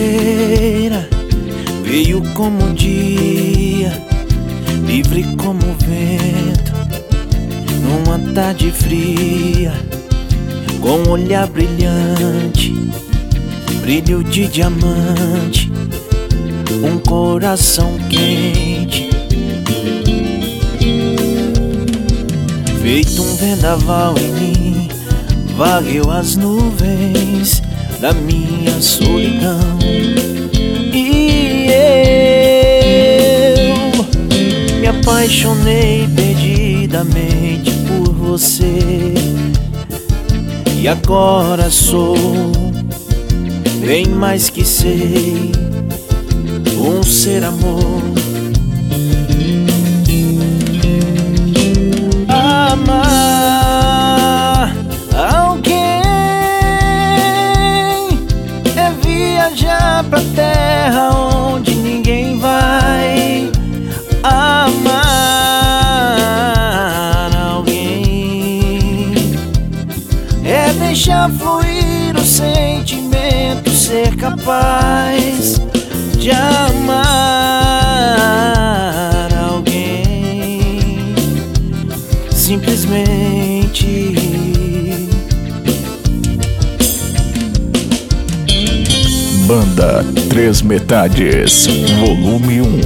inteira, veio como o dia, livre como o vento, numa tarde fria, com um olhar brilhante, brilho de diamante, um coração quente, feito um vendaval em mim, varreu as nuvens da minha solidão. E eu me apaixonei perdidamente por você, e agora sou bem mais que sei, um ser amor. Amar alguém é viajar pra terra onde ninguém vai. Amar alguém é deixar fluir o sentimento, ser capaz de amar alguém simplesmente. Banda Três Metades, Volume 1.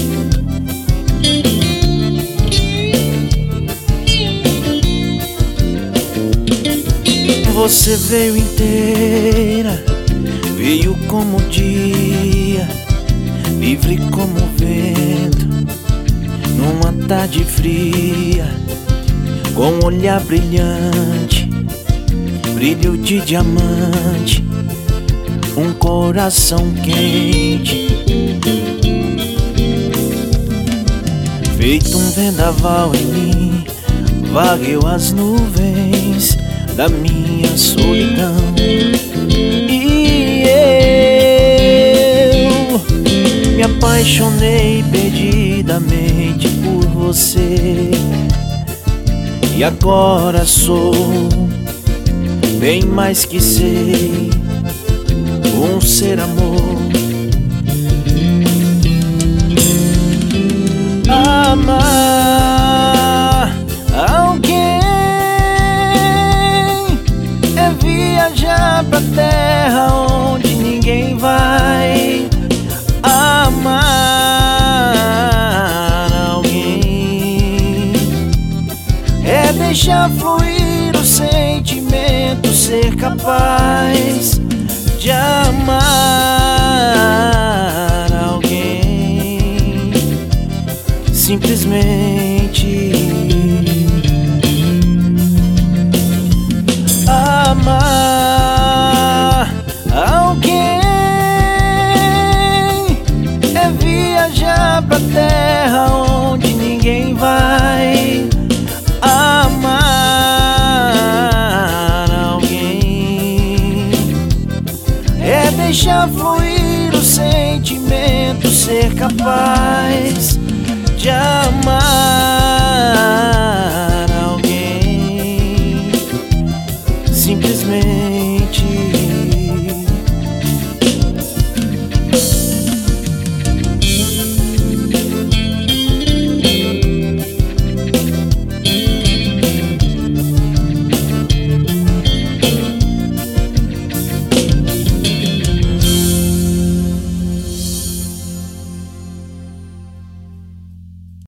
Você veio inteira, veio como o dia, livre como o vento, numa tarde fria, com um olhar brilhante, brilho de diamante, um coração quente, feito um vendaval em mim, varreu as nuvens da minha solidão. E eu me apaixonei perdidamente por você, e agora sou bem mais que sei, um ser amor. Amar alguém é viajar pra terra onde ninguém vai. Amar alguém é deixar fluir o sentimento, ser capaz de amar alguém simplesmente. Amar alguém é viajar pra terra onde ninguém vai. Amar alguém é deixar fluir o sentimento, ser capaz de amar